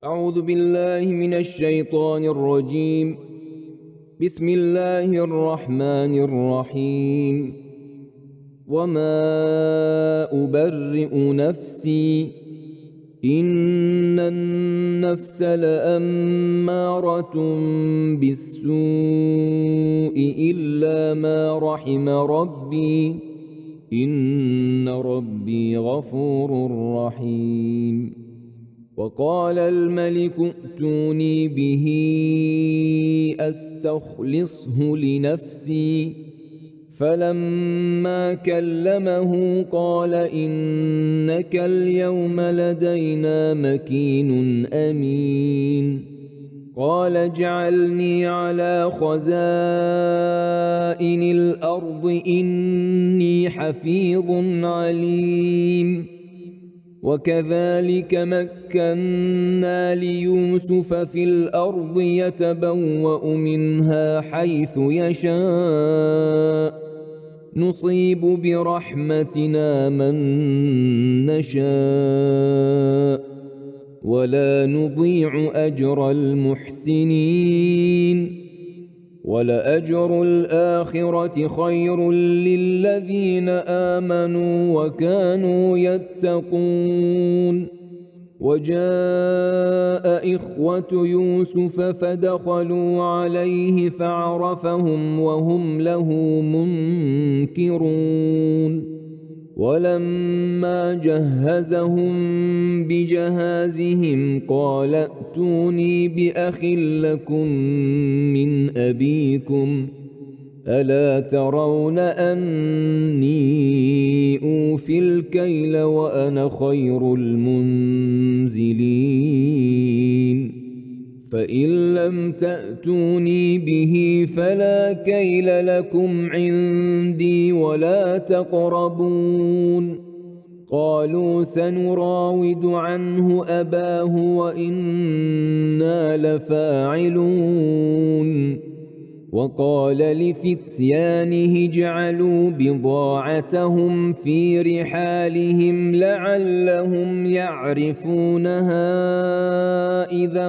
أعوذ بالله من الشيطان الرجيم. بسم الله الرحمن الرحيم. وما أبرئ نفسي إن النفس لأمارة بالسوء إلا ما رحم ربي إن ربي غفور رحيم. وقال الملك ائتوني به أستخلصه لنفسي فلما كلمه قال إنك اليوم لدينا مكين أمين. قال اجعلني على خزائن الأرض إني حفيظ عليم. وكذلك مكنا ليوسف في الأرض يتبوأ منها حيث يشاء نصيب برحمتنا من نشاء ولا نضيع أجر المحسنين. ولأجر الآخرة خير للذين آمنوا وكانوا يتقون. وجاء إخوة يوسف فدخلوا عليه فعرفهم وهم له منكرون. ولما جهزهم بجهازهم قال ائتوني بأخ لكم من أبيكم ألا ترون أني أوفي الكيل وأنا خير المنزلين. فإن لم تأتوني به فلا كيل لكم عندي ولا تقربون. قالوا سنراود عنه أباه وإنا لفاعلون. وقال لفتيانه اجعلوا بضاعتهم في رحالهم لعلهم يعرفونها إذا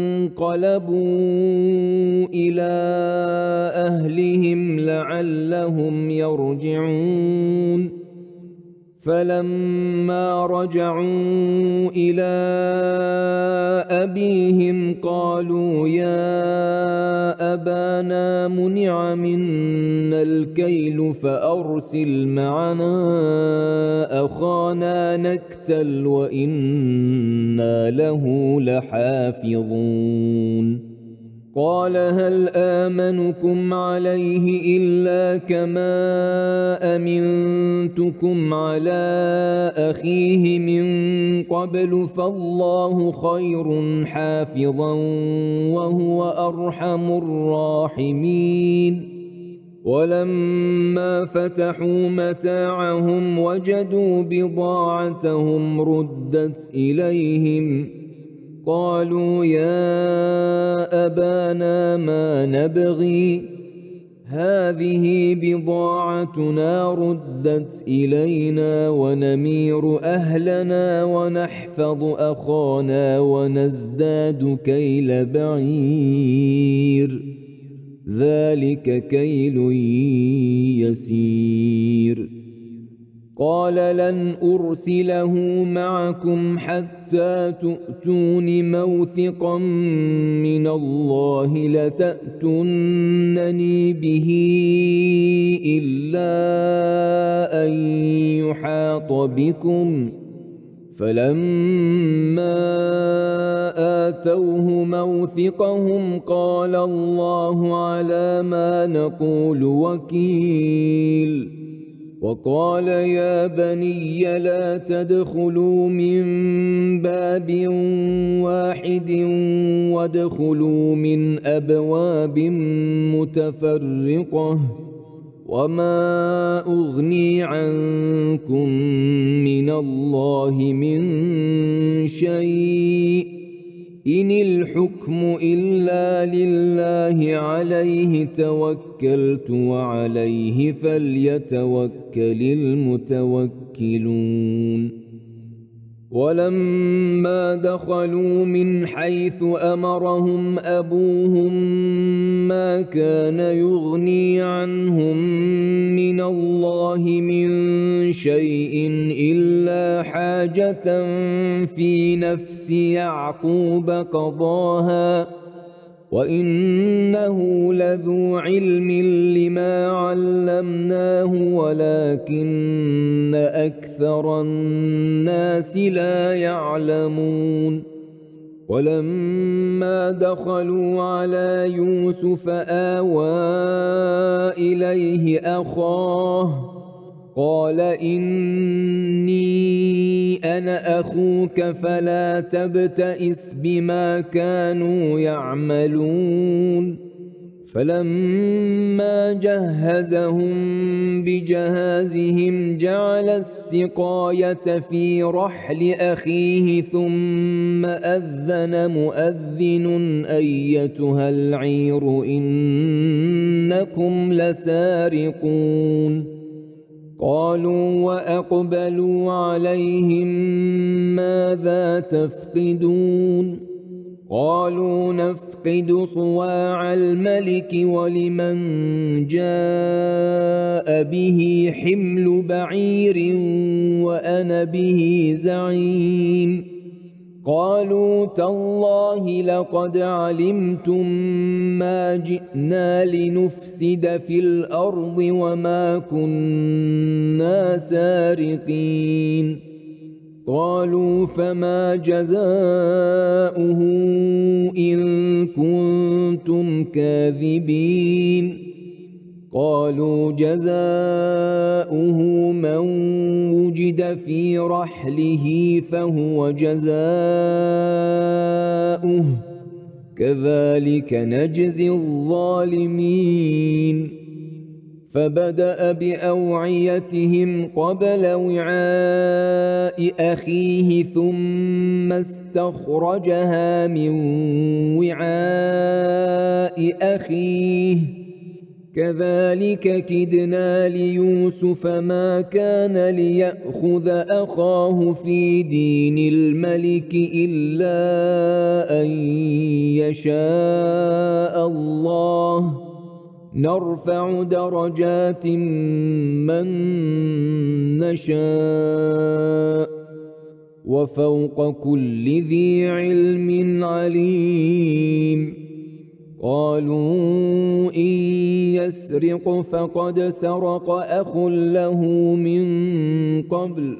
انقلبوا إلى أهلهم لعلهم يرجعون. فلما رجعوا إلى أبيهم قالوا يا أبانا منع منا الكيل فأرسل معنا أخانا نكتل وإنا له لحافظون. قال هل آمنكم عليه إلا كما أمنتكم على أخيه من قبل فالله خير حافظا وهو أرحم الراحمين. ولما فتحوا متاعهم وجدوا بضاعتهم ردت إليهم قالوا يا أبانا ما نبغي هذه بضاعتنا ردت إلينا ونمير أهلنا ونحفظ أخانا ونزداد كيل بعير ذلك كيل يسير. قال لن أرسله معكم حتى تؤتون موثقا من الله لتأتونني به إلا أن يحاط بكم. فلما آتوه موثقهم قال الله على ما نقول وكيل. وقال يا بني لا تدخلوا من باب واحد وادخلوا من أبواب متفرقة وما أغني عنكم من الله من شيء إن الحكم إلا لله عليه توكلت وعليه فليتوكل المتوكلون. ولما دخلوا من حيث أمرهم أبوهم ما كان يغني عنهم من الله من شيء إلا حاجة في نفس يعقوب قضاها وإنه لذو علم لما علمناه ولكن أكثر الناس لا يعلمون ولما دخلوا على يوسف آوى إليه أخاه قال إني أنا أخوك فلا تبتئس بما كانوا يعملون فلما جهزهم بجهازهم جعل السقاية في رحل أخيه ثم أذن مؤذن أيتها العير إنكم لسارقون قالوا وأقبلوا عليهم ماذا تفقدون قالوا نفقد صواع الملك ولمن جاء به حمل بعير وأنا به زعيم قالوا تالله لقد علمتم ما جئنا لنفسد في الأرض وما كنا سارقين قالوا فما جزاؤه إن كنتم كاذبين قالوا جزاؤه من وجد في رحله فهو جزاؤه كذلك نجزي الظالمين فبدأ بأوعيتهم قبل وعاء أخيه ثم استخرجها من وعاء أخيه كذلك كدنا ليوسف ما كان ليأخذ أخاه في دين الملك إلا أن يشاء الله نرفع درجات من نشاء وفوق كل ذي علم عليم قالوا إن يسرق فقد سرق أخ له من قبل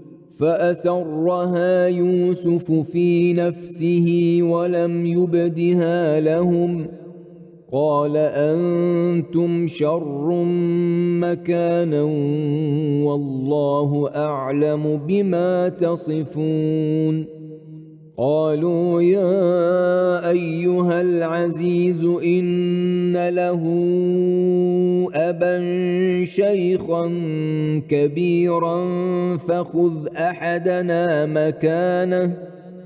فأسرها يوسف في نفسه ولم يبدها لهم قال أنتم شر مكانا والله أعلم بما تصفون قالوا يا أيها العزيز إن له أبا شيخا كبيرا فخذ أحدنا مكانه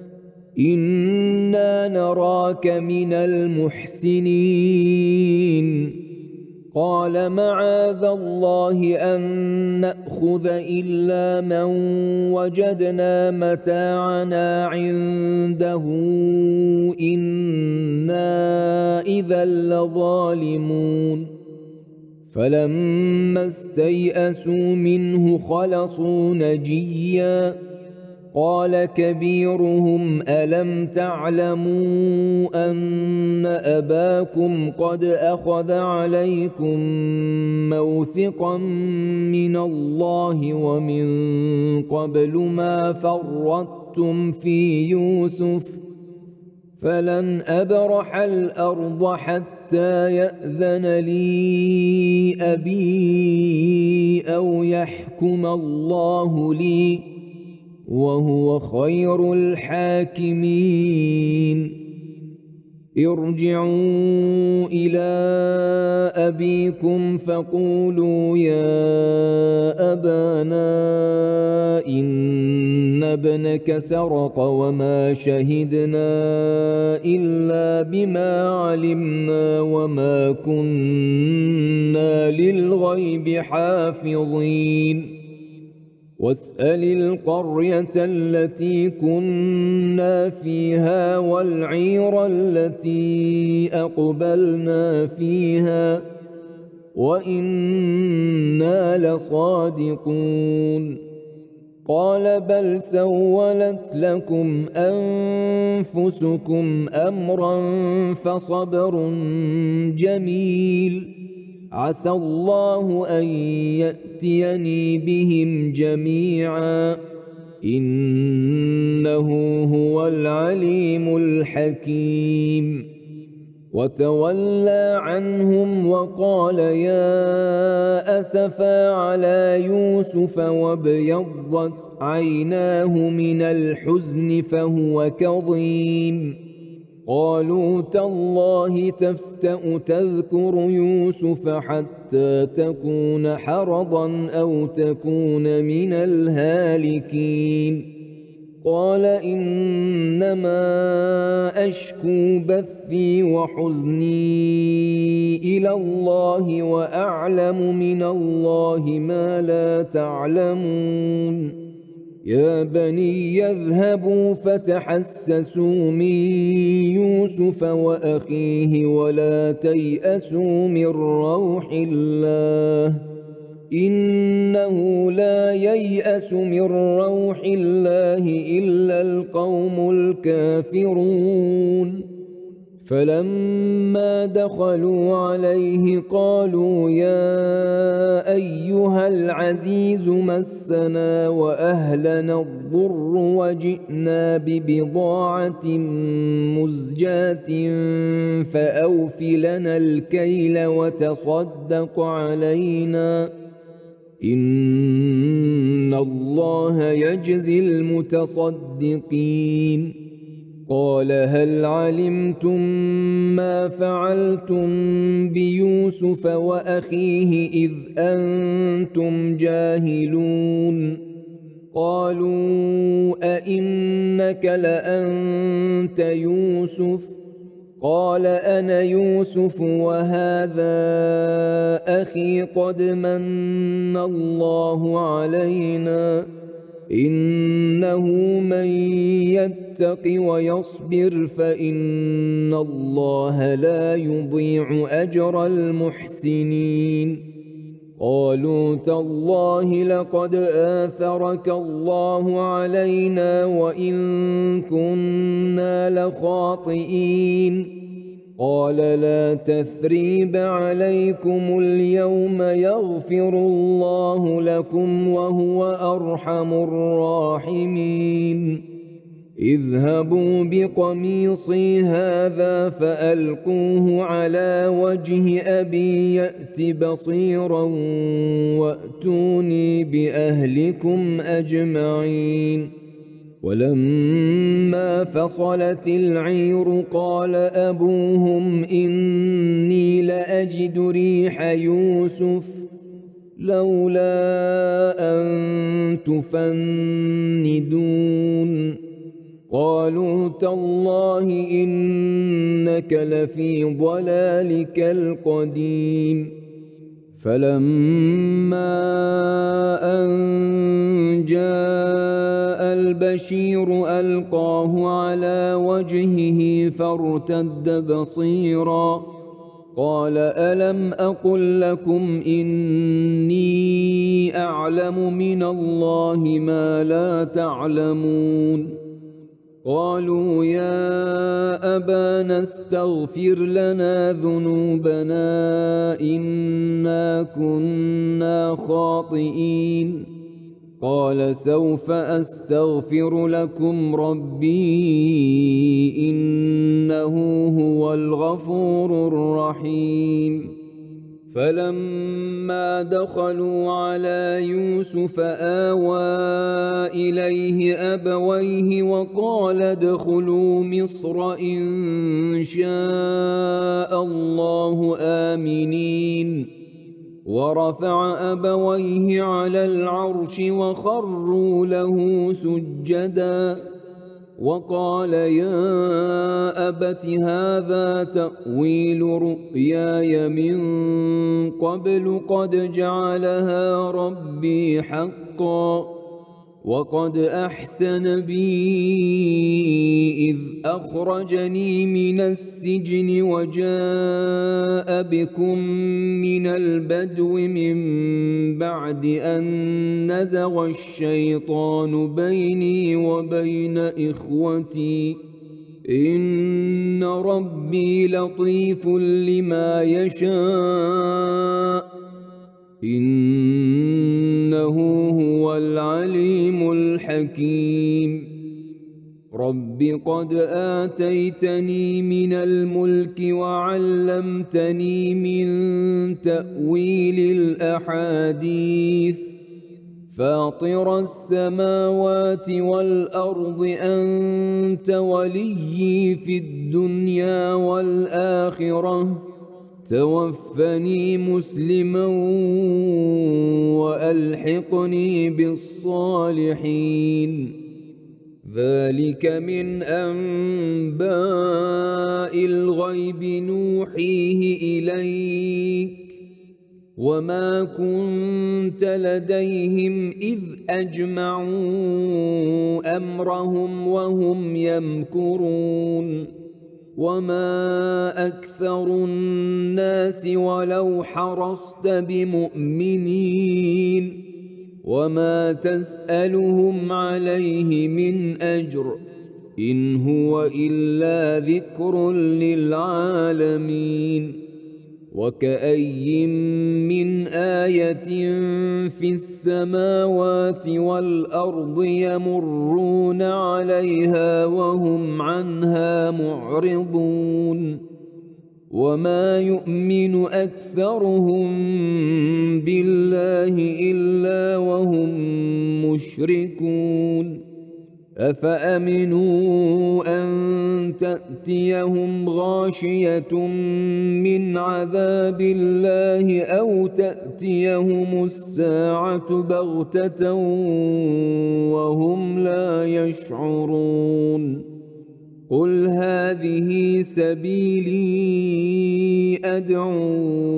إنا نراك من المحسنين قال معاذ الله أن نأخذ إلا من وجدنا متاعنا عنده إنا إذا لظالمون فلما استيئسوا منه خلصوا نجيا قال كبيرهم ألم تعلموا أن أباكم قد أخذ عليكم موثقا من الله ومن قبل ما فرطتم في يوسف فلن أبرح الأرض حتى يأذن لي أبي أو يحكم الله لي وهو خير الحاكمين ارجعوا إلى أبيكم فقولوا يا أبانا إن ابنك سرق وما شهدنا إلا بما علمنا وما كنا للغيب حافظين واسأل القرية التي كنا فيها والعير التي أقبلنا فيها وإنا لصادقون قال بل سولت لكم أنفسكم أمرا فصبر جميل عسى الله أن يأتيني بهم جميعا إنه هو العليم الحكيم وتولى عنهم وقال يا أسفا على يوسف وابيضت عيناه من الحزن فهو كظيم قالوا تالله تفتأ تذكر يوسف حتى تكون حرضا أو تكون من الهالكين قال إنما أشكو بثي وحزني إلى الله وأعلم من الله ما لا تعلمون يا بني يذهبوا فتحسسوا من يوسف وأخيه ولا تيأسوا من روح الله إنه لا ييأس من روح الله إلا القوم الكافرون فلما دخلوا عليه قالوا يا أيها العزيز مسنا وأهلنا الضر وجئنا ببضاعة مزجاة فأوف لنا الكيل وتصدق علينا إن الله يجزي المتصدقين قال هل علمتم ما فعلتم بيوسف وأخيه إذ أنتم جاهلون قالوا أئنك لأنت يوسف قال أنا يوسف وهذا أخي قد من الله علينا إنه من يتق ويصبر فإن الله لا يضيع أجر المحسنين قالوا تالله لقد آثرك الله علينا وإن كنا لخاطئين قال لا تثريب عليكم اليوم يغفر الله لكم وهو أرحم الراحمين اذهبوا بقميصي هذا فألقوه على وجه أبي يأت بصيرا وأتوني بأهلكم أجمعين ولما فصلت العير قال أبوهم إني لأجد ريح يوسف لولا أن تفندون قالوا تالله إنك لفي ضلالك القديم فلما أن جاء البشير ألقاه على وجهه فارتد بصيرا قال ألم أقل لكم إني أعلم من الله ما لا تعلمون قالوا يا أبانا استغفر لنا ذنوبنا إنا كنا خاطئين قال سوف أستغفر لكم ربي إنه هو الغفور الرحيم فلما دخلوا على يوسف آوى إليه أبويه وقال ادخلوا مصر إن شاء الله آمنين ورفع أبويه على العرش وخروا له سجدا وقال يا أبت هذا تأويل رؤياي من قبل قد جعلها ربي حقا وقد أحسن بي إذ أخرجني من السجن وجاء بكم من البدو من بعد أن نزغ الشيطان بيني وبين إخوتي إن ربي لطيف لما يشاء إنه هو العليم الحكيم رب قد آتيتني من الملك وعلمتني من تأويل الأحاديث فاطر السماوات والأرض أنت وليي في الدنيا والآخرة توفني مسلما وألحقني بالصالحين ذلك من أنباء الغيب نوحيه إليك وما كنت لديهم إذ أجمعوا أمرهم وهم يمكرون وما أكثر الناس ولو حرصت بمؤمنين وما تسألهم عليه من أجر إن هو إلا ذكر للعالمين وكأي من آية في السماوات والأرض يمرون عليها وهم عنها معرضون وما يؤمن أكثرهم بالله إلا وهم مشركون أفأمنوا أن تأتيهم غاشية من عذاب الله أو تأتيهم الساعة بغتة وهم لا يشعرون قل هذه سبيلي أدعو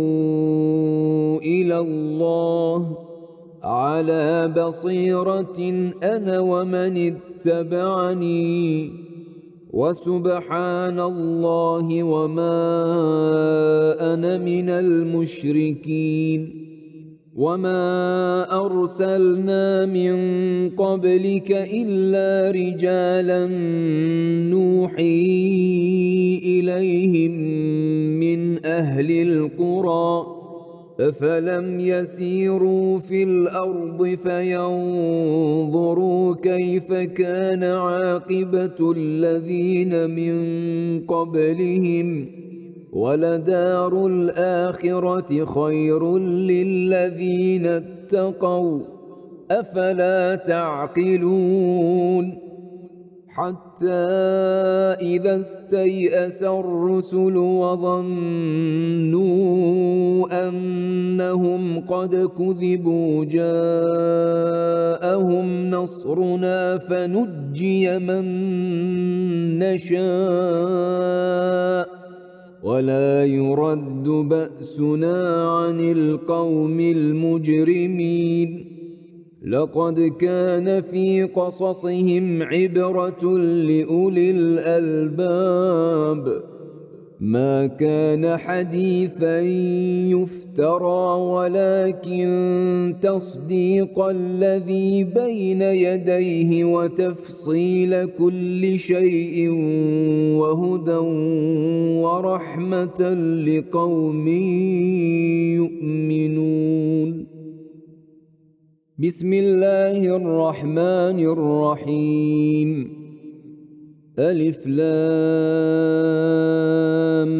إلى الله على بصيرة أنا ومن اتبعني وسبحان الله وما أنا من المشركين وما أرسلنا من قبلك إلا رجالا نوحي إليهم من أهل القرى أفلم يسيروا في الأرض فينظروا كيف كان عاقبة الذين من قبلهم ولدار الآخرة خير للذين اتقوا أفلا تعقلون حتى إذا استيأس الرسل وظنوا أنهم قد كذبوا جاءهم نصرنا فنجي من نشاء ولا يرد بأسنا عن القوم المجرمين لقد كان في قصصهم عبرة لأولي الألباب ما كان حديثا يفترى ولكن تصديق الذي بين يديه وتفصيل كل شيء وهدى ورحمة لقوم يؤمنون بسم الله الرحمن الرحيم ألف لام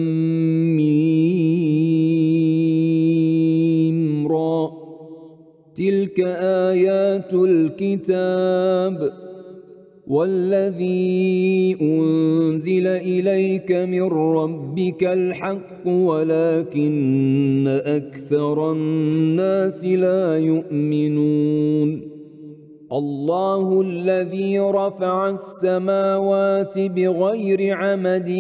ميم را تلك آيات الكتاب والذي أنزل إليك من ربك الحق ولكن أكثر الناس لا يؤمنون الله الذي رفع السماوات بغير عمد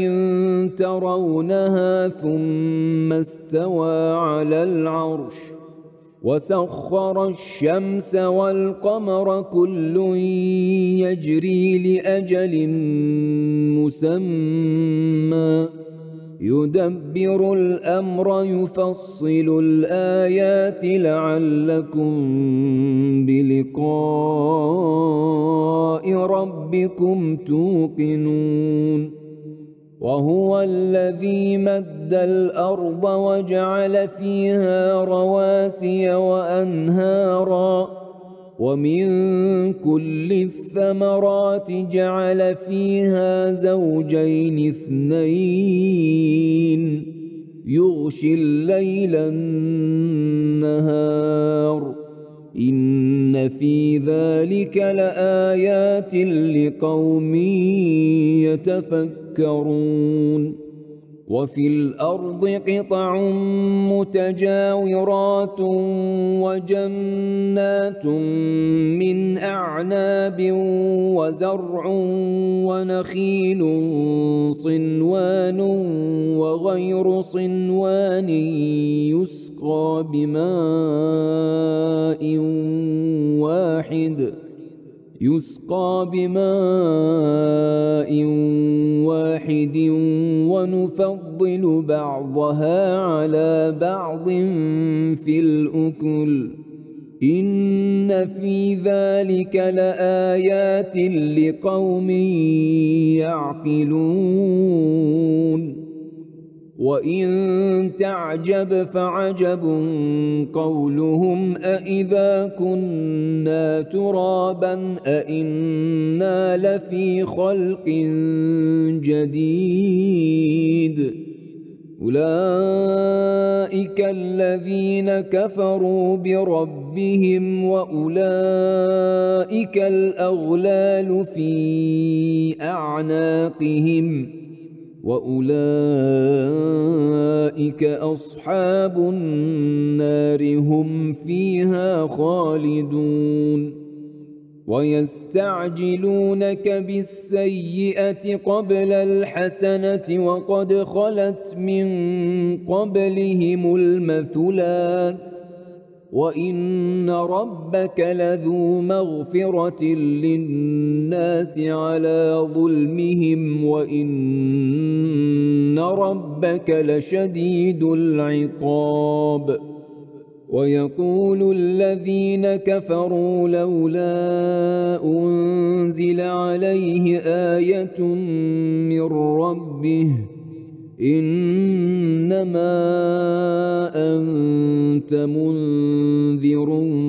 ترونها ثم استوى على العرش وسخر الشمس والقمر كل يجري لأجل مسمى يدبر الأمر يفصل الآيات لعلكم بلقاء ربكم توقنون وهو الذي مد الأرض وجعل فيها رواسي وأنهارا ومن كل الثمرات جعل فيها زوجين اثنين يغشي الليل النهار إن في ذلك لآيات لقوم يتفكرون وفي الأرض قطع متجاورات وجنات من أعناب وزرع ونخيل صنوان وغير صنوان يسقى بماء واحد ونفضل بعضها على بعض في الأكل إن في ذلك لآيات لقوم يعقلون وإن تعجب فعجب قولهم أإذا كنا ترابا أإنا لفي خلق جديد أولئك الذين كفروا بربهم وأولئك الأغلال في أعناقهم وأولئك أصحاب النار هم فيها خالدون ويستعجلونك بالسيئة قبل الحسنة وقد خلت من قبلهم المثلات وإن ربك لذو مغفرة للناس على ظلمهم وإن ربك لشديد العقاب ويقول الذين كفروا لولا أنزل عليه آية من ربه إنما أنت منذر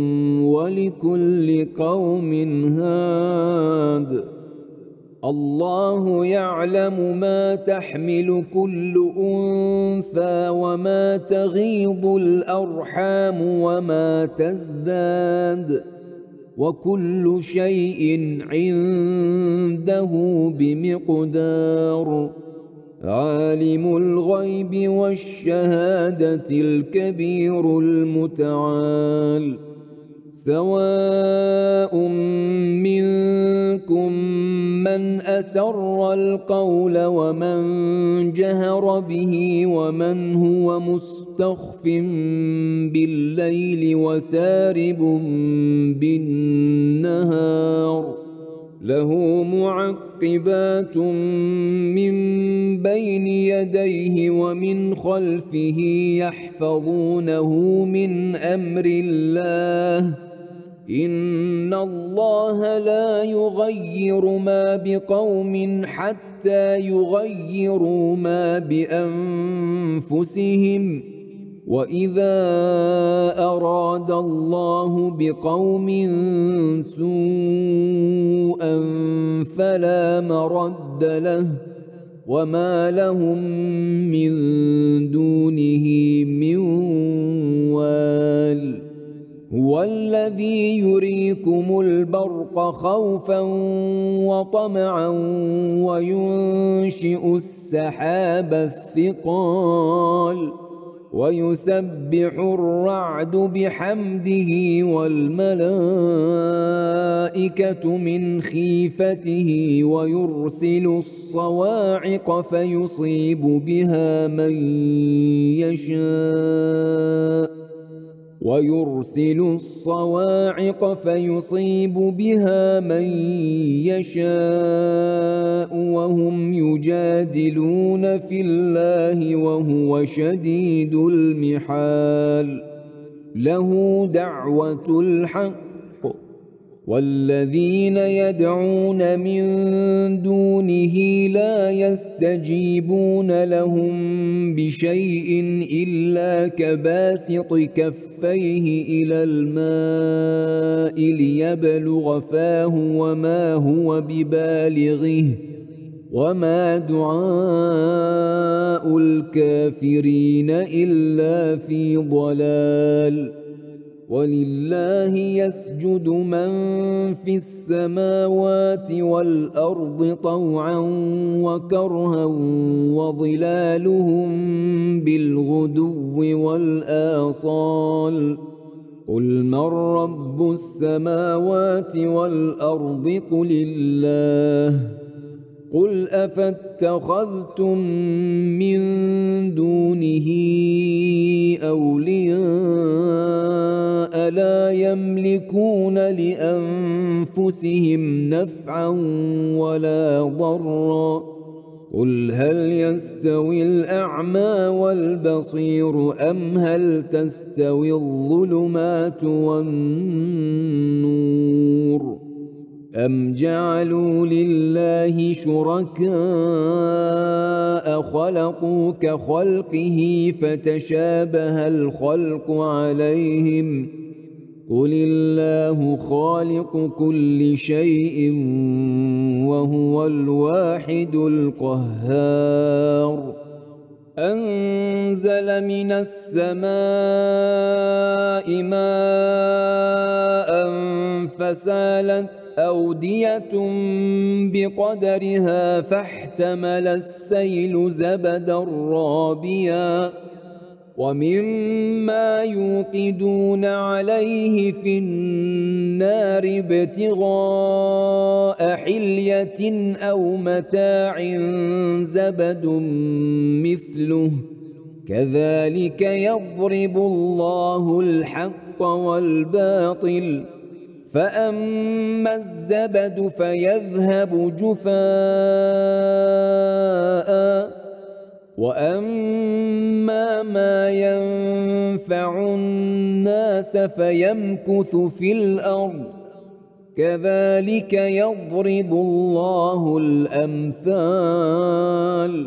ولكل قوم هاد الله يعلم ما تحمل كل أنثى وما تغيض الأرحام وما تزداد وكل شيء عنده بمقدار عالم الغيب والشهادة الكبير المتعال سواء منكم من أسر القول ومن جهر به ومن هو مستخف بالليل وسارب بالنهار له معقبات من بين يديه ومن خلفه يحفظونه من أمر الله إن الله لا يغير ما بقوم حتى يغيروا ما بأنفسهم وإذا أراد الله بقوم سوءا فلا مرد له وما لهم من دونه من وال هو الذي يريكم البرق خوفا وطمعا وينشئ السحاب الثقال ويسبح الرعد بحمده والملائكة من خيفته ويرسل الصواعق فيصيب بها من يشاء ويرسل الصواعق فيصيب بها من يشاء وهم يجادلون في الله وهو شديد المحال له دعوة الحق والذين يدعون من دونه لا يستجيبون لهم بشيء إلا كباسط كفيه إلى الماء ليبلغ فاه وما هو ببالغه وما دعاء الكافرين إلا في ضلال ولله يسجد من في السماوات والأرض طوعا وكرها وظلالهم بالغدو والآصال قل من رب السماوات والأرض قل الله قل أفاتخذتم من دونه أولياء لا يملكون لأنفسهم نفعا ولا ضرا قل هل يستوي الأعمى والبصير أم هل تستوي الظلمات والنور أم جعلوا لله شركاء خلقوا كخلقه فتشابه الخلق عليهم قل الله خالق كل شيء وهو الواحد القهار أنزل من السماء ماء فسالت أودية بقدرها فاحتمل السيل زبدا رابيا ومما يوقدون عليه في النار ابتغاء حلية أو متاع زبد مثله كذلك يضرب الله الحق والباطل فأما الزبد فيذهب جفاء وأما ما ينفع الناس فيمكث في الأرض كذلك يضرب الله الأمثال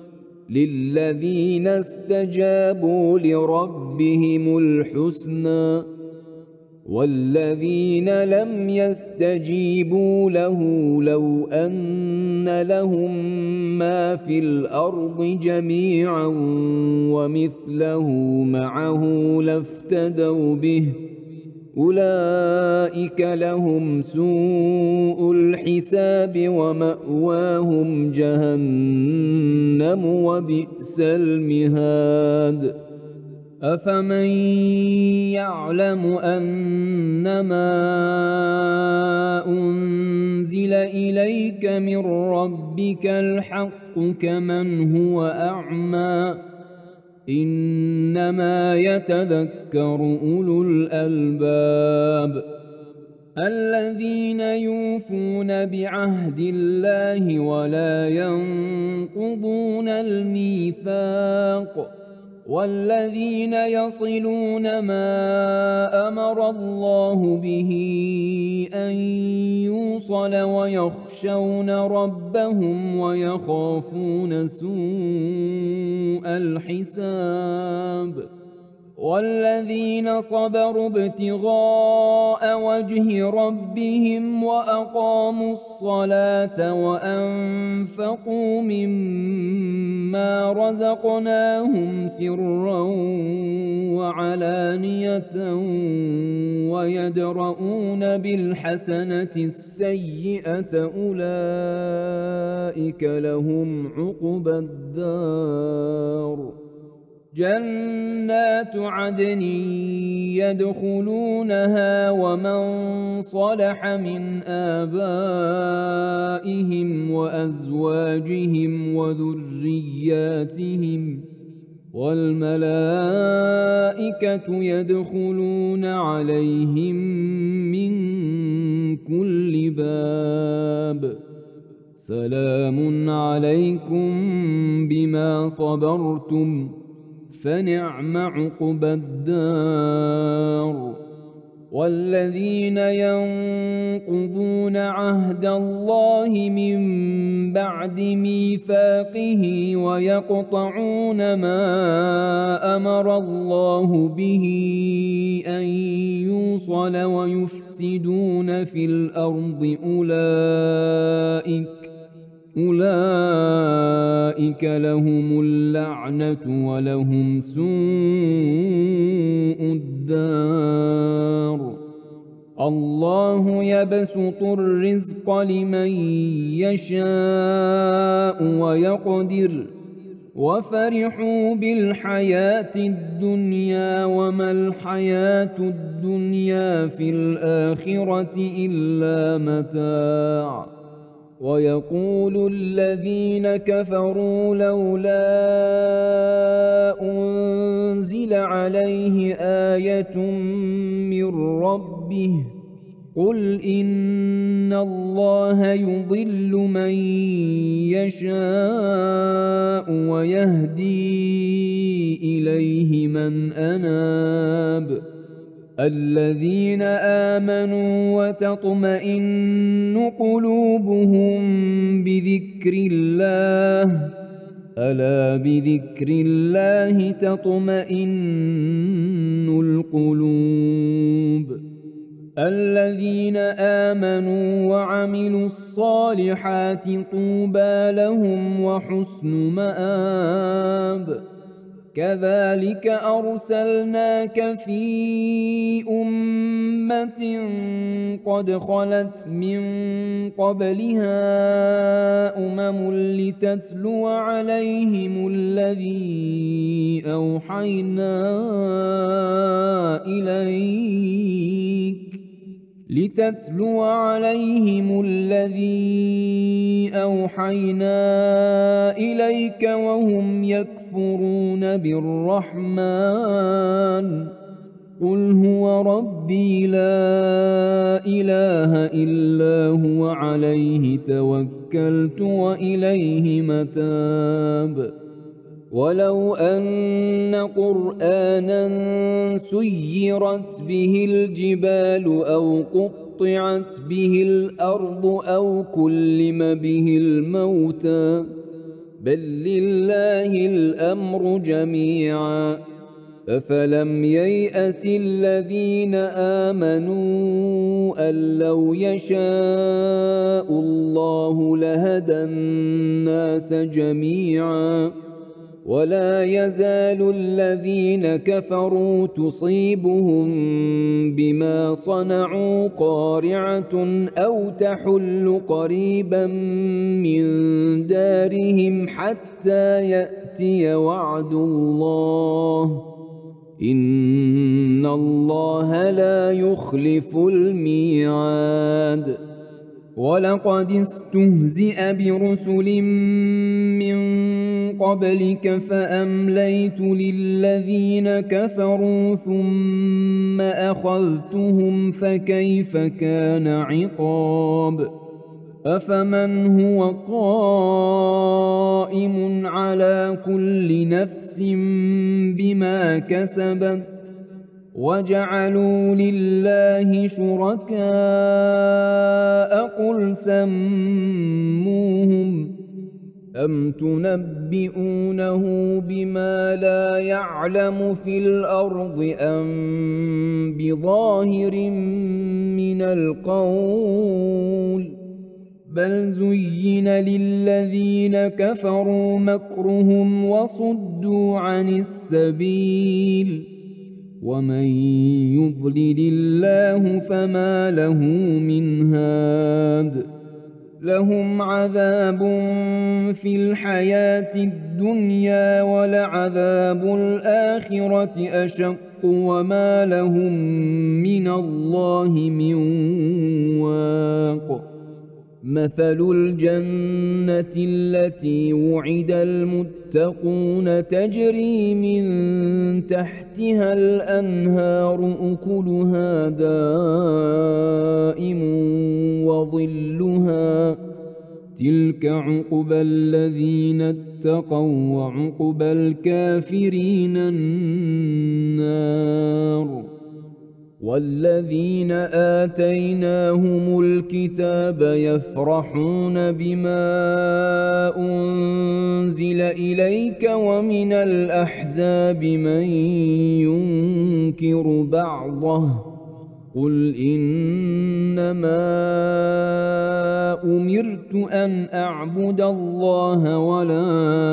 للذين استجابوا لربهم الحسنى والذين لم يستجيبوا له لو أن لهم ما في الأرض جميعا ومثله معه لافتدوا به أولئك لهم سوء الحساب ومأواهم جهنم وبئس المهاد أفمن يعلم أنما أنزل إليك من ربك الحق كمن هو أعمى إنما يتذكر أولو الألباب الذين يوفون بعهد الله ولا ينقضون الميثاق والذين يصلون ما أمر الله به أن يوصل ويخشون ربهم ويخافون سوء الحساب والذين صبروا ابتغاء وجه ربهم وأقاموا الصلاة وأنفقوا مما رزقناهم سرا وعلانية ويدرؤون بالحسنة السيئة أولئك لهم عقبى الدار جنات عدن يدخلونها ومن صلح من آبائهم وأزواجهم وذرياتهم والملائكة يدخلون عليهم من كل باب سلام عليكم بما صبرتم فنعم عقبى الدار. والذين ينقضون عهد الله من بعد ميثاقه ويقطعون ما أمر الله به أن يوصل ويفسدون في الأرض أولئك لهم اللعنة ولهم سوء الدار. الله يبسط الرزق لمن يشاء ويقدر وفرحوا بالحياة الدنيا وما الحياة الدنيا في الآخرة إلا متاع. ويقول الذين كفروا لولا أنزل عليه آية من ربه قل إن الله يضل من يشاء ويهدي إليه من أناب. الذين آمنوا وتطمئن قلوبهم بذكر الله ألا بذكر الله تطمئن القلوب. الذين آمنوا وعملوا الصالحات طوبى لهم وحسن مآب. كذلك أرسلناك في أمة قد خلت من قبلها لتتلو عليهم الذي أوحينا إليك وهم يكفرون بالرحمن قل هو ربي لا إله إلا هو عليه توكلت وإليه متاب. ولو أن قرآنا سيرت به الجبال أو قطعت به الأرض أو كلم به الموتى بل لله الأمر جميعا أفلم ييأس الذين آمنوا أن لو يشاء الله لهدى الناس جميعا ولا يزال الذين كفروا تصيبهم بما صنعوا قارعة أو تحل قريبا من دارهم حتى يأتي وعد الله إن الله لا يخلف الميعاد. ولقد استهزئ برسل من قبلك فأمليت للذين كفروا ثم أخذتهم فكيف كان عقاب. أفمن هو قائم على كل نفس بما كسبت وجعلوا لله شركاء قل سموهم أم تنبئونه بما لا يعلم في الأرض أم بظاهر من القول بل زين للذين كفروا مكرهم وصدوا عن السبيل ومن يضلل الله فما له من هاد. لهم عذاب في الحياة الدنيا ولعذاب الآخرة أشق وما لهم من الله من واق. مثل الجنة التي وعد المتقون تجري من تحتها الأنهار أكلها دائم وظلها تلك عقبى الذين اتقوا وعقبى الكافرين النار والذين آتيناهم الكتاب يفرحون بما أنزل إليك ومن الأحزاب من ينكر بعضه قل إنما أمرت أن أعبد الله ولا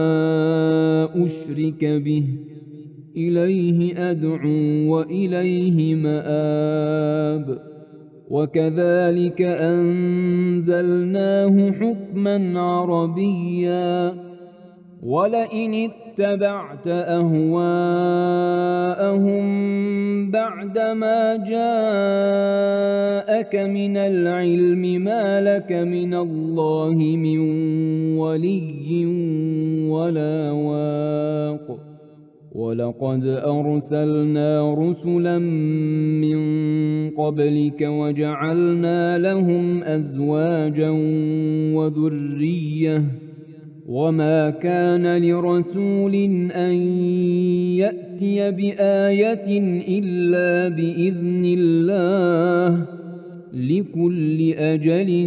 أشرك به إليه أدعو وإليه مآب وكذلك أنزلناه حكما عربيا ولئن اتبعت أهواءهم بعدما جاءك من العلم ما لك من الله من ولي ولا واق ولقد أرسلنا رسلا من قبلك وجعلنا لهم أزواجا وذرية وما كان لرسول أن يأتي بآية إلا بإذن الله لكل أجل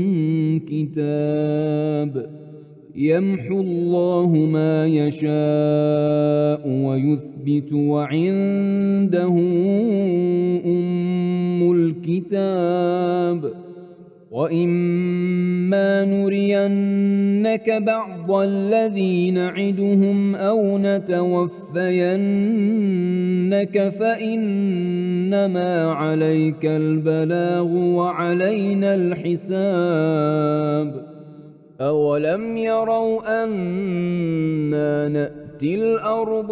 كتاب يمحو الله ما يشاء ويثبت وعنده أم الكتاب وإما نرينك بعض الذي نعدهم أو نتوفينك فإنما عليك البلاغ وعلينا الحساب أولم يروا أنا نأتي الأرض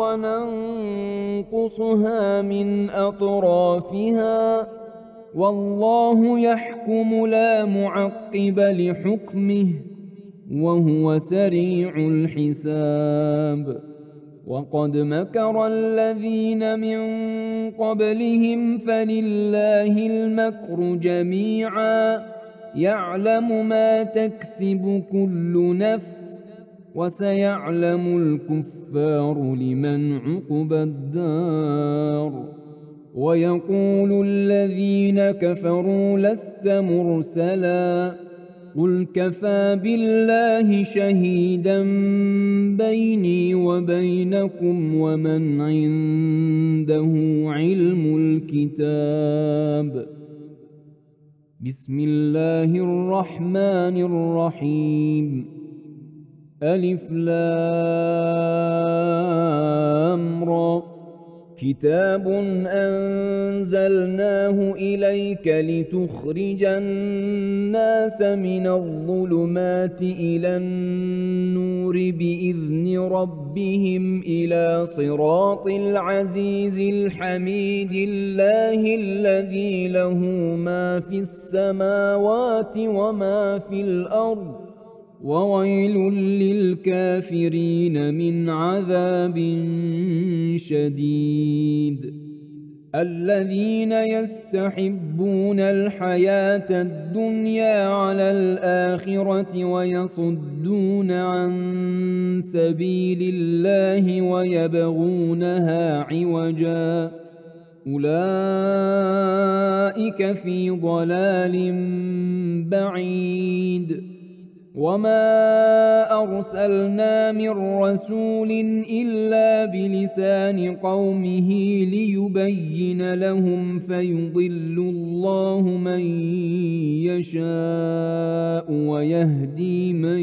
ننقصها من أطرافها والله يحكم لا معقب لحكمه وهو سريع الحساب وقد مكر الذين من قبلهم فلله المكر جميعا يعلم ما تكسب كل نفس وسيعلم الكفار لمن عقبى الدار ويقول الذين كفروا لست مرسلا قل كفى بالله شهيدا بيني وبينكم ومن عنده علم الكتاب بسم الله الرحمن الرحيم ألف لام را كتاب أنزلناه إليك لتخرج الناس من الظلمات إلى النور بإذن ربهم إلى صراط العزيز الحميد الله الذي له ما في السماوات وما في الأرض وويل للكافرين من عذاب شديد الذين يستحبون الحياة الدنيا على الآخرة ويصدون عن سبيل الله ويبغونها عوجا أولئك في ضلال بعيد وما أرسلنا من رسول إلا بلسان قومه ليبين لهم فيضل الله من يشاء ويهدي من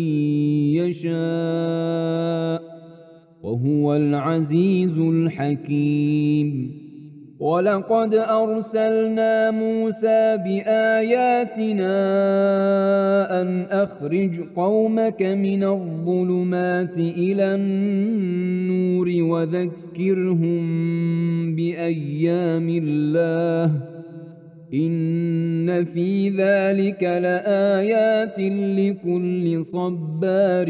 يشاء وهو العزيز الحكيم ولقد أرسلنا موسى بآياتنا أن أخرج قومك من الظلمات إلى النور وذكرهم بأيام الله إن في ذلك لآيات لكل صبار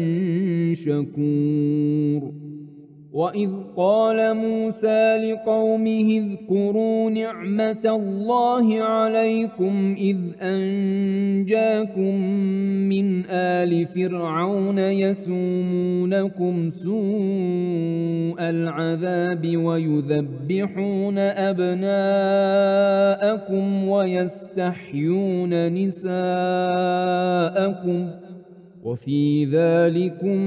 شكور. وإذ قال موسى لقومه اذكروا نعمة الله عليكم إذ أنجاكم من آل فرعون يسومونكم سوء العذاب ويذبحون أبناءكم ويستحيون نساءكم وفي ذلكم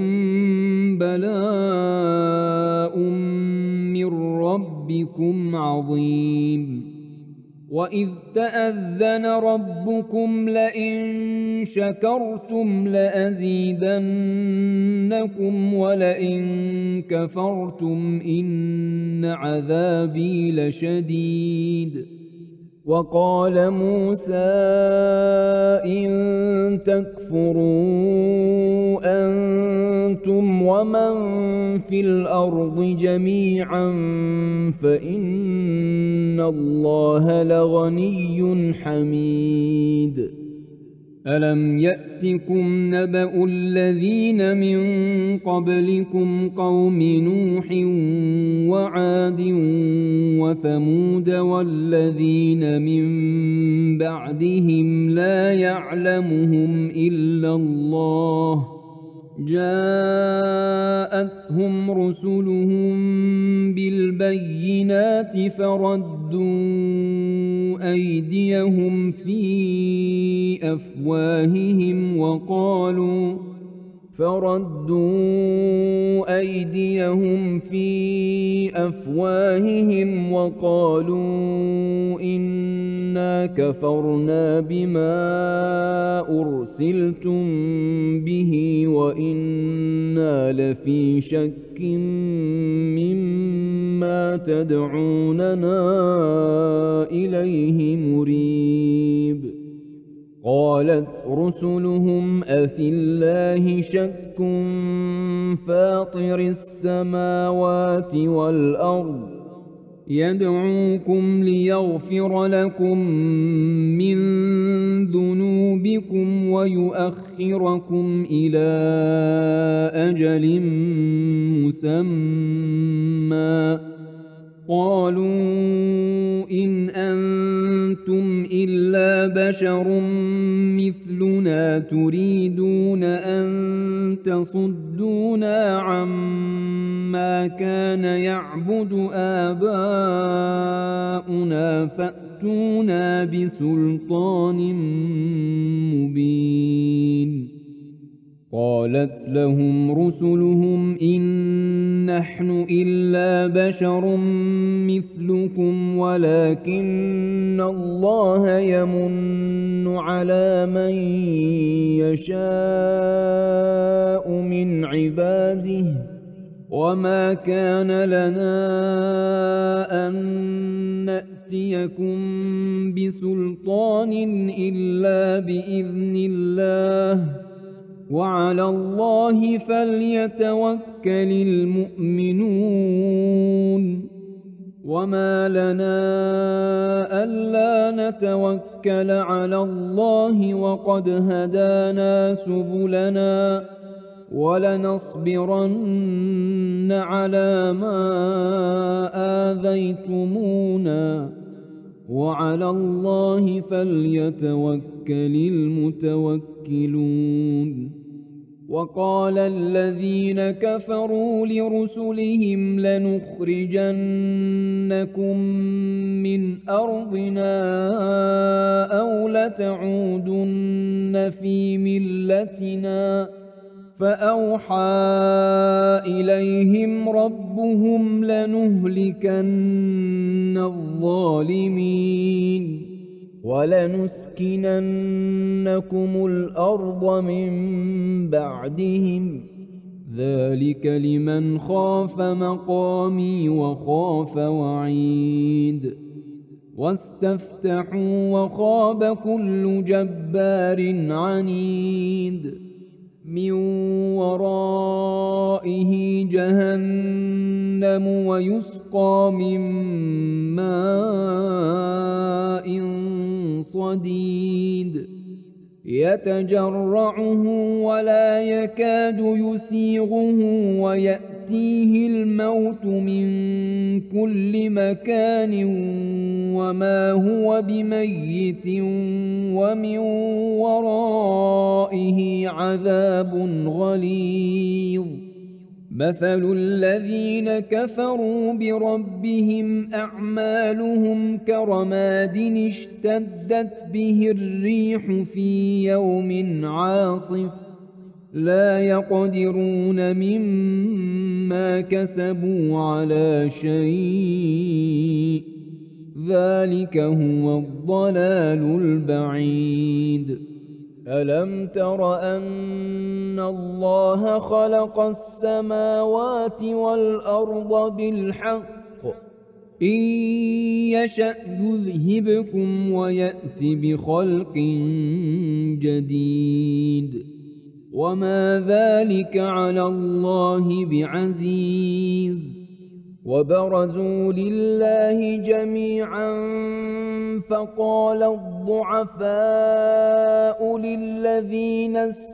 بلاء من ربكم عظيم. وإذ تأذن ربكم لئن شكرتم لأزيدنكم ولئن كفرتم إن عذابي لشديد. وقال موسى إن تكفروا أنتم ومن في الأرض جميعا فإن الله لغني حميد. ألم يأتكم نبأ الذين من قبلكم قوم نوح وعاد وثمود والذين من بعدهم لا يعلمهم إلا الله جاءتهم رسلهم بالبينات فردوا أيديهم في أفواههم وقالوا إنا كفرنا بما أرسلتم به وإنا لفي شك مما تدعوننا إليه مريب. قالت رسلهم أفي الله شك فاطر السماوات والأرض يدعوكم ليغفر لكم من ذنوبكم ويؤخركم إلى أجل مسمى قالوا إن أنتم إلا بشر مثلنا تريدون أن تصدونا عما كان يعبد آباؤنا فأتونا بسلطان مبين. قالت لهم رسلهم إن نحن إلا بشر مثلكم ولكن الله يمن على من يشاء من عباده وما كان لنا أن نأتيكم بسلطان إلا بإذن الله وعلى الله فليتوكل المؤمنون. وما لنا ألا نتوكل على الله وقد هدانا سبلنا ولنصبرن على ما آذيتمونا وعلى الله فليتوكل المتوكلون. وقال الذين كفروا لرسلهم لنخرجنكم من أرضنا أو لتعودن في ملتنا فأوحى إليهم ربهم لنهلكن الظالمين ولنسكننكم الأرض من بعدهم ذلك لمن خاف مقامي وخاف وعيد. واستفتحوا وخاب كل جبار عنيد من ورائه جهنم ويسقى من ماء صديد يتجرعه ولا يكاد يسيغه ويأتيه الموت من كل مكان وما هو بميت ومن ورائه عذاب غليظ مثل الذين كفروا بربهم أعمالهم كرماد اشتدت به الريح في يوم عاصف لا يقدرون مما كسبوا على شيء ذلك هو الضلال البعيد ألم تر أن الله خلق السماوات والأرض بالحق إن يشأ يذهبكم ويأت بخلق جديد وما ذلك على الله بعزيز وبرزوا لله جميعا فقال الضعفاء للذين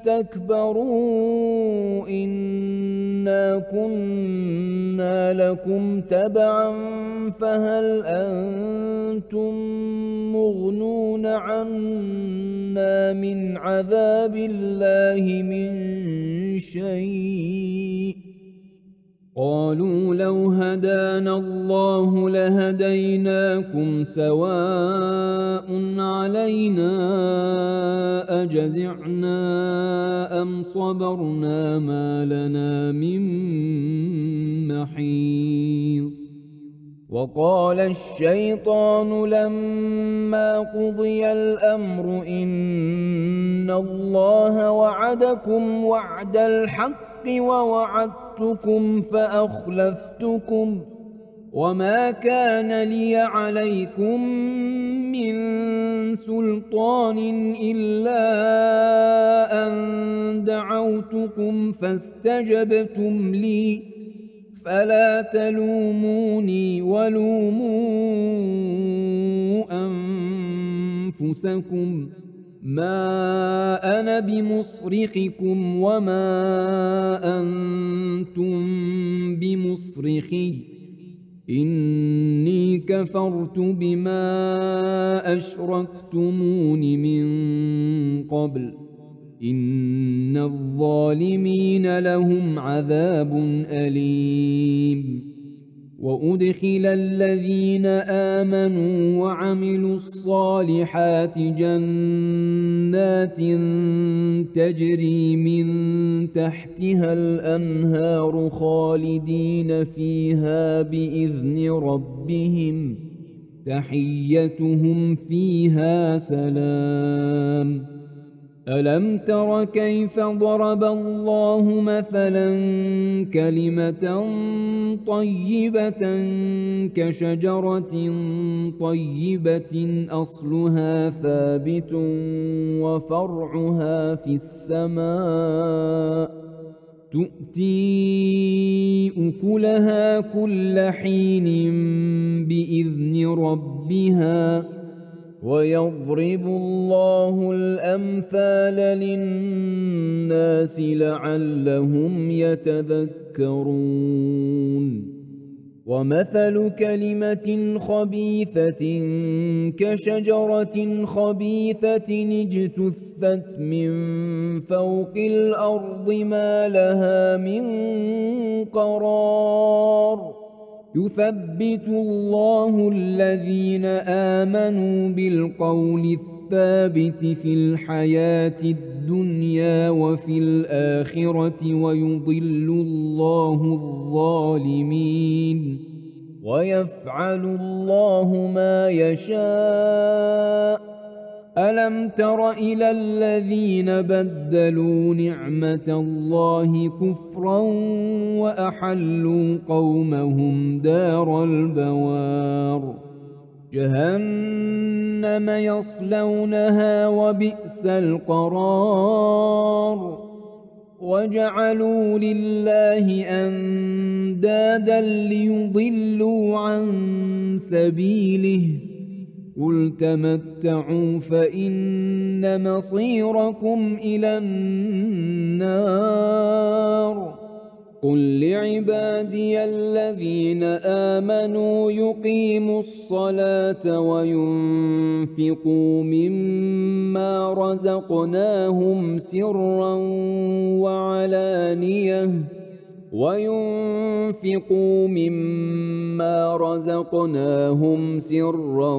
استكبروا إنا كنا لكم تبعا فهل أنتم مغنون عنا من عذاب الله من شيء قالوا لو هدانا الله لهديناكم سواء علينا أجزعنا أم صبرنا ما لنا من محيص وقال الشيطان لما قضي الأمر إن الله وعدكم وعد الحق ووعدتكم فأخلفتكم وما كان لي عليكم من سلطان إلا أن دعوتكم فاستجبتم لي فلا تلوموني ولوموا أنفسكم ما أنا بمصرخكم وما أنتم بمصرخي إني كفرت بما أشركتمون من قبل إن الظالمين لهم عذاب أليم وأدخل الذين آمنوا وعملوا الصالحات جنات تجري من تحتها الأنهار خالدين فيها بإذن ربهم تحيتهم فيها سلام ألم تر كيف ضرب الله مثلا كلمة طيبة كشجرة طيبة أصلها ثابت وفرعها في السماء تؤتي أكلها كل حين بإذن ربها ويضرب الله الأمثال للناس لعلهم يتذكرون ومثل كلمة خبيثة كشجرة خبيثة اجتثت من فوق الأرض ما لها من قرار يثبت الله الذين آمنوا بالقول الثابت في الحياة الدنيا وفي الآخرة ويضل الله الظالمين ويفعل الله ما يشاء ألم تر إلى الذين بدلوا نعمة الله كفرا وأحلوا قومهم دار البوار جهنم يصلونها وبئس القرار وجعلوا لله أندادا ليضلوا عن سبيله قل تمتعوا فإن مصيركم إلى النار قل لعبادي الذين آمنوا يقيموا الصلاة وينفقوا مما رزقناهم سرا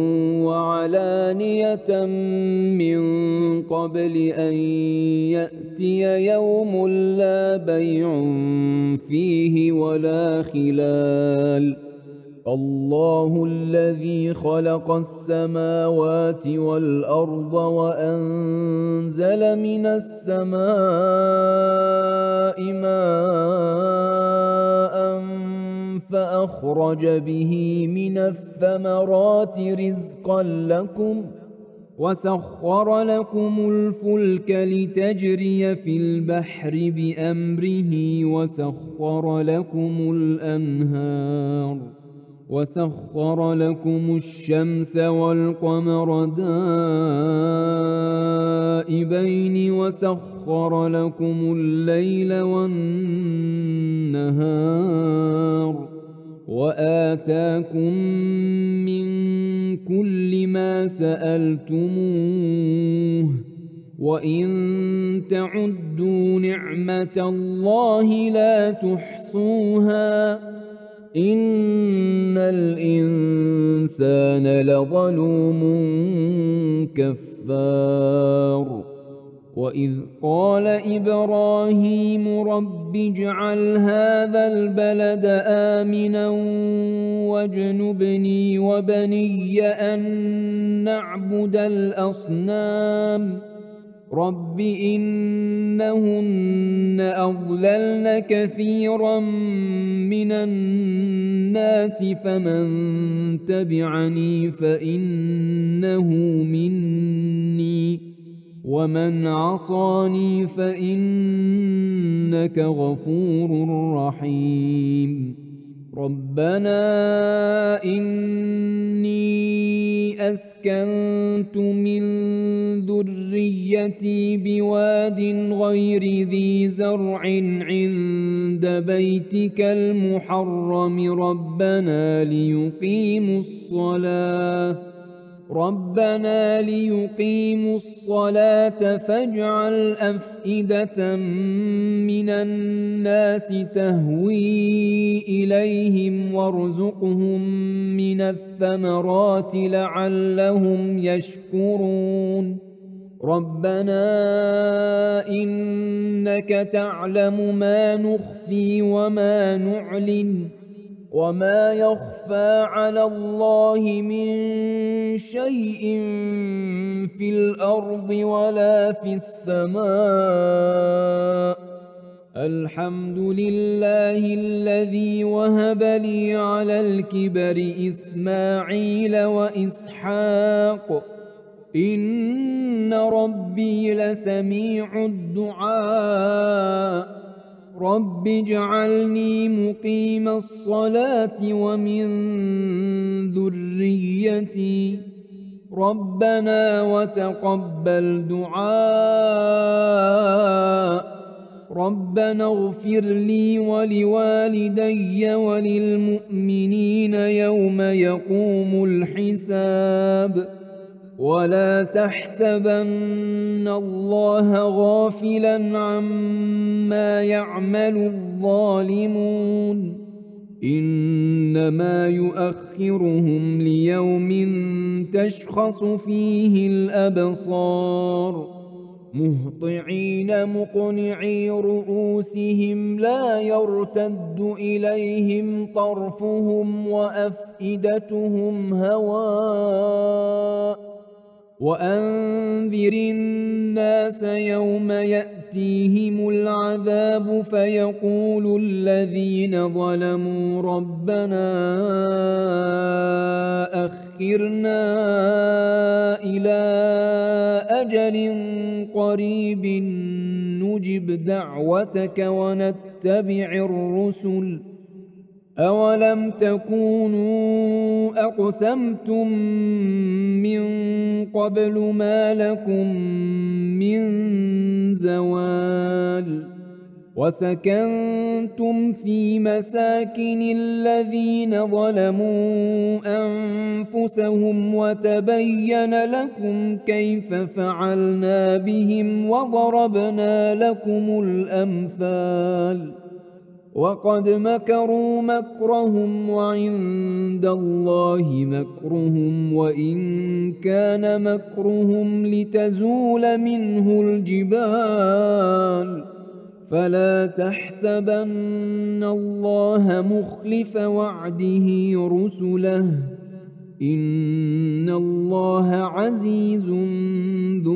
وعلانية من قبل أن يأتي يوم لا بيع فيه ولا خلال الله الذي خلق السماوات والأرض وأنزل من السماء ماء فأخرج به من الثمرات رزقا لكم وسخر لكم الفلك لتجري في البحر بأمره وسخر لكم الشمس والقمر دائبين وسخر لكم الليل والنهار وآتاكم من كل ما سألتموه وإن تعدوا نعمة الله لا تحصوها إن الإنسان لظلوم كفار وإذ قال إبراهيم رب اجعل هذا البلد آمنا واجنبني وبني أن نعبد الأصنام رب إنهن أضللن كثيرا من الناس فمن تبعني فإنه مني ومن عصاني فإنك غفور رحيم ربنا إني أسكنت من ذريتي بواد غير ذي زرع عند بيتك المحرم ربنا ليقيموا الصلاة فاجعل أفئدة من الناس تهوي إليهم وارزقهم من الثمرات لعلهم يشكرون ربنا إنك تعلم ما نخفي وما نعلن وما يخفى على الله من شيء في الأرض ولا في السماء الحمد لله الذي وهب لي على الكبر إسماعيل وإسحاق إن ربي لسميع الدعاء رب اجعلني مقيم الصلاة ومن ذريتي ربنا وتقبل دعاء ربنا اغفر لي ولوالدي وللمؤمنين يوم يقوم الحساب ولا تحسبن الله غافلا عما يعمل الظالمون إنما يؤخرهم ليوم تشخص فيه الأبصار مهطعين مقنعي رؤوسهم لا يرتد إليهم طرفهم وأفئدتهم هواء وأنذر الناس يوم يأتيهم العذاب فيقول الذين ظلموا ربنا أخرنا إلى أجل قريب نجب دعوتك ونتبع الرسل أولم تكونوا أقسمتم من قبل ما لكم من زوال وسكنتم في مساكن الذين ظلموا أنفسهم وتبين لكم كيف فعلنا بهم وضربنا لكم الأمثال وقد مكروا مكرهم وعند الله مكرهم وإن كان مكرهم لتزول منه الجبال فلا تحسبن الله مخلف وعده رسله إن الله عزيز ذو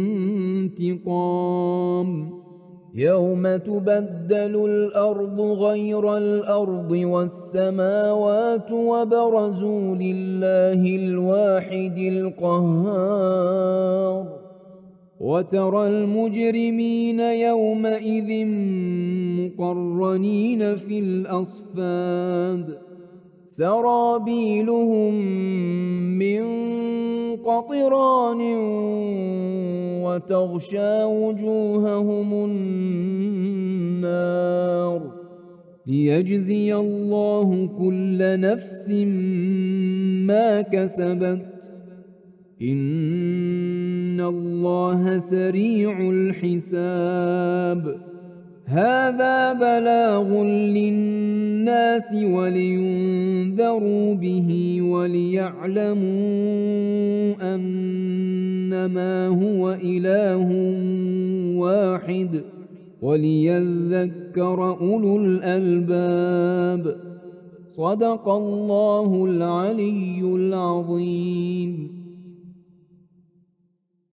انتقام يوم تبدل الأرض غير الأرض والسماوات وبرزوا لله الواحد القهار وترى المجرمين يومئذ مقرنين في الأصفاد سرابيلهم من قطران وتغشى وجوههم النار ليجزي الله كل نفس ما كسبت إن الله سريع الحساب هذا بلاغ للناس ولينذروا به وليعلموا أنما هو إله واحد وليذكر أولو الألباب صدق الله العلي العظيم.